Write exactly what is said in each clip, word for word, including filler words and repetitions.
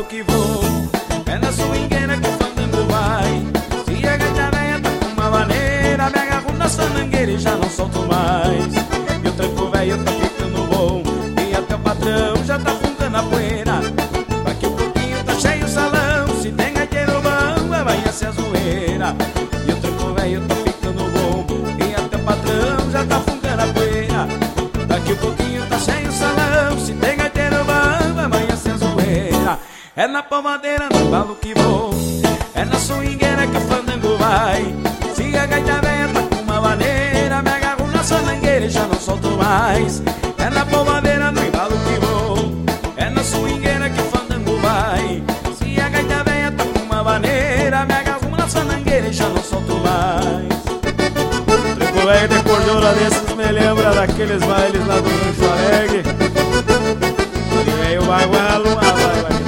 embalo que vou. É na swingueira que o fandango vai. Se a gaita véia tá com uma maneira, me agarro na sanangueira e já não solto mais. E o tranco velho tá ficando bom, e até o patrão já tá fungando a poeira. Daqui um pouquinho tá cheio o salão, se tem gaiteiro bom, vai ser a zoeira. E o tranco velho tá ficando bom, e até o patrão já tá fungando a poeira. Daqui um pouquinho tá cheio o salão, se tem gaiteiro bom, vai ser a zoeira. É na pomadeira, no embalo que vou. É na swingueira que o fandango vai. Se a gaita véia tá com uma maneira, me agarro na sanangueira e já não solto mais. É na pomadeira, no embalo que vou. É na swingueira que o fandango vai. Se a gaita véia tá com uma maneira, me agarro na sanangueira e já não solto mais. O tranco velho de cordona desses me lembra daqueles bailes lá do Rancho Alegre. E veio bagualo, vai, vai, vai.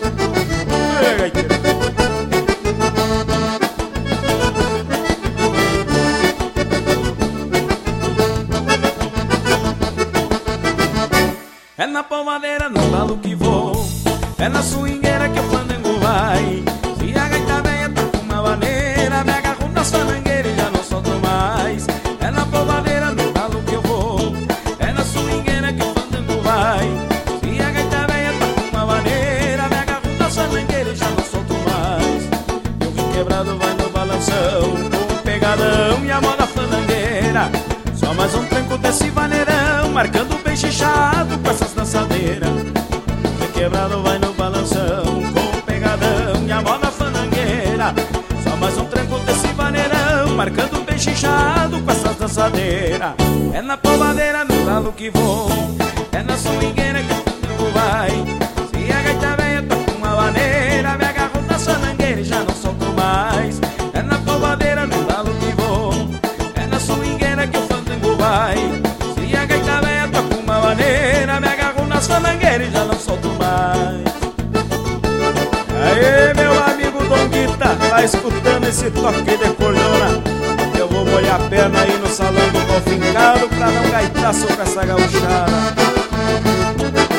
É na pomadeira, no embalo que vou. É na swingueira que o fandango vai. Se a gaita véia tá com uma maneira, me agarro na sanangueira e já não solto mais. É na pomadeira, no embalo que eu vou. É na swingueira que o fandango vai. Se a gaita véia tá com uma maneira, me agarro na sanangueira e já não solto mais. E o rio quebrado vai no balanção, com um pegadão e a moda fandangueira. Só mais um tranco desse vaneirão, marcando bem chichado com essas dançadeiras. O quebrado vai no balanção, com o pegadão e a moda fandangueira. Só mais um tranco desse vaneirão, marcando bem chichado com essas dançadeiras. É na pomadeira, no embalo que vou. É na swingueira que o fandango vai. Se a gaita véia tá com uma maneira, me agarro na sanangueira e já não solto mais. É na pomadeira, no embalo que vou. É na swingueira que o fandango vai. Se a gaita véia tá com uma maneira, me agarro nas fandangueiras e já não solto mais. Aê, meu amigo Dom Guita, tá escutando esse toque de cordona? Eu vou molhar a perna aí no salão do pau fincado pra não gaitaço com essa gauchada.